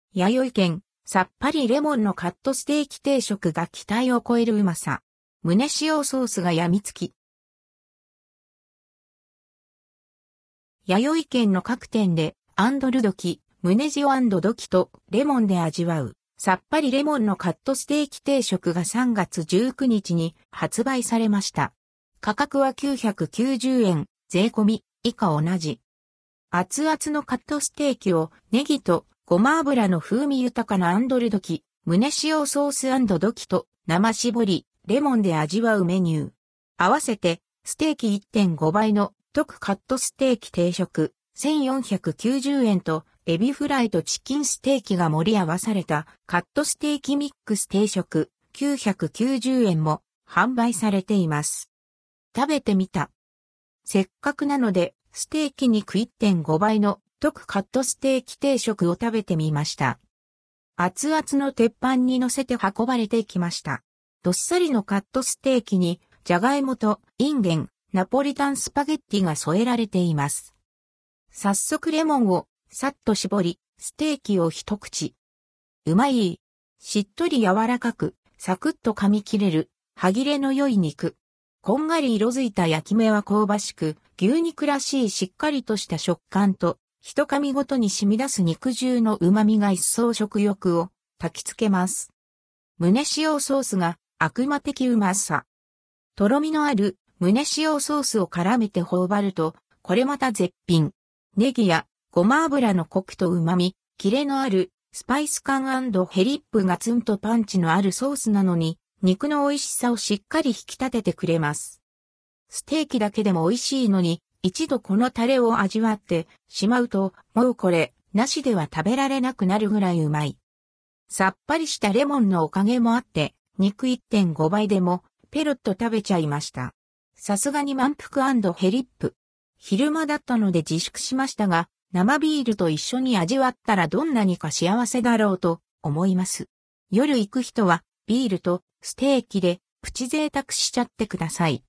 弥生県、さっぱりレモンのカットステーキ定食が期待を超えるうまさ。胸塩ソースが病みつき。弥生県の各店で、アンドルドキ、胸塩ドキとレモンで味わう、さっぱりレモンのカットステーキ定食が3月19日に発売されました。価格は990円、税込み、以下同じ。熱々のカットステーキをネギとごま油の風味豊かなアンドルドキ、胸塩ソース&ドキと生搾り、レモンで味わうメニュー。合わせて、ステーキ 1.5 倍の特カットステーキ定食、1490円と、エビフライとチキンステーキが盛り合わされたカットステーキミックス定食、990円も販売されています。食べてみた。せっかくなので、ステーキ肉 1.5 倍の特カットステーキ定食を食べてみました。熱々の鉄板に乗せて運ばれてきました。どっさりのカットステーキに、じゃがいもとインゲン、ナポリタンスパゲッティが添えられています。早速レモンをさっと絞り、ステーキを一口。うまい。しっとり柔らかく、サクッと噛み切れる、歯切れの良い肉。こんがり色づいた焼き目は香ばしく、牛肉らしいしっかりとした食感と、一噛みごとに染み出す肉汁の旨味が一層食欲を焚きつけます。胸塩ソースが悪魔的うまさ。とろみのある胸塩ソースを絡めて頬張ると、これまた絶品。ネギやごま油のコクと旨味、キレのあるスパイス感&ヘリップガツンとパンチのあるソースなのに、肉の美味しさをしっかり引き立ててくれます。ステーキだけでも美味しいのに、一度このタレを味わってしまうと、もうこれ、なしでは食べられなくなるぐらいうまい。さっぱりしたレモンのおかげもあって、肉 1.5 倍でも、ペロッと食べちゃいました。さすがに満腹&ヘリップ。昼間だったので自粛しましたが、生ビールと一緒に味わったらどんなにか幸せだろうと思います。夜行く人はビールとステーキでプチ贅沢しちゃってください。